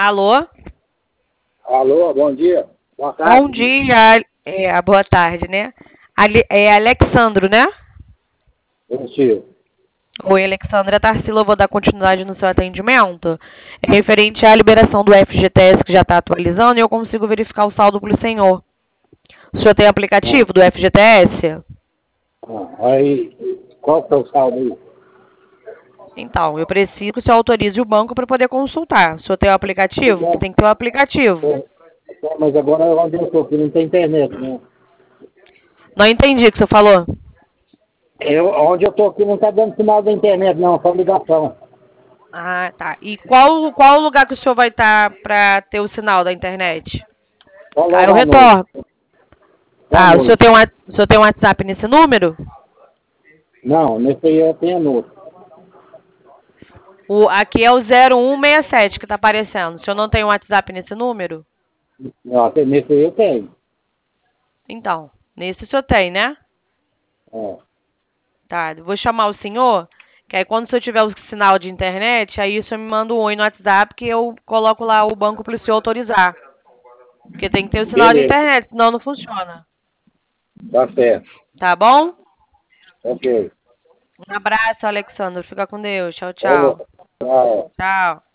Alô? Alô, bom dia. Boa tarde. Bom dia. Boa tarde, né? É Alexandro, né? Isso. Oi, Alexandra Tarsila, eu vou dar continuidade no seu atendimento. É referente à liberação do FGTS que já está atualizando e eu consigo verificar o saldo para o senhor. O senhor tem aplicativo do FGTS? Aí, qual que é o saldo aí? Então, eu preciso que o senhor autorize o banco para poder consultar. O senhor tem o aplicativo? Você tem que ter o aplicativo. Mas agora onde eu estou aqui não tem internet, né? Não entendi o que o senhor falou. Onde eu estou aqui não está dando sinal da internet, não, só ligação. Ah, tá. E qual o lugar que o senhor vai estar para ter o sinal da internet? Só Ah, eu logo à noite. retorno. Só à Tá, o senhor noite. tem um WhatsApp nesse número? Não, nesse aí eu tenho a noite. Aqui é o 0167 que tá aparecendo. O senhor não tem um WhatsApp nesse número? Nesse aí eu tenho. Então, nesse o senhor tem, né? É. Tá, eu vou chamar o senhor, que aí quando o senhor tiver o sinal de internet, aí o senhor me manda um oi no WhatsApp que eu coloco lá o banco para o senhor autorizar. Porque tem que ter o sinal de Beleza, internet, senão não funciona. tá certo. Tá bom? Ok. Um abraço, Alexandre. Fica com Deus. Tchau, Falou. tchau. Tchau. Tchau.